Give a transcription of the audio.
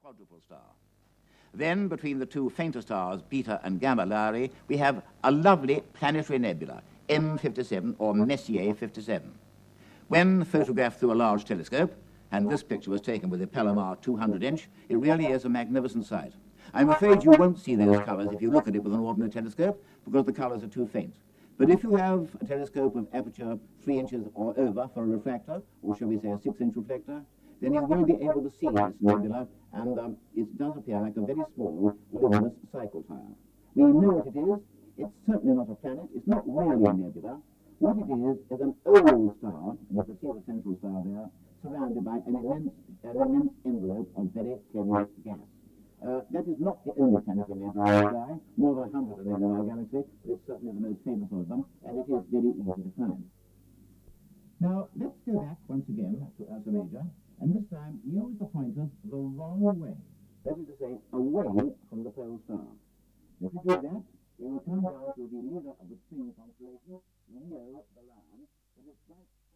quadruple star. Then, between the two fainter stars, Beta and Gamma Lyrae, we have a lovely planetary nebula, M57 or Messier 57. When photographed through a large telescope, and this picture was taken with a Palomar 200-inch, it really is a magnificent sight. I'm afraid you won't see those colours if you look at it with an ordinary telescope, because the colours are too faint. But if you have a telescope of aperture 3 inches or over for a refractor, or shall we say a 6-inch reflector, then you will be able to see this nebula, and it does appear like a very small, luminous cycle tire. We know what it is. It's certainly not a planet. It's not really a nebula. What it is an old star, and you can see the central star there, surrounded by an immense envelope of very clear gas. That is not the only planetary nebula in the sky. More than 100 of them in our galaxy, but it's certainly the most famous of them, and it is very easy to find. Now, let's go back once again to Ursa Major, and this time use the pointers the wrong way. That is to say, away from the pole star. If you do that, you will come down to the leader of the string constellation, Leo the Lion, that is right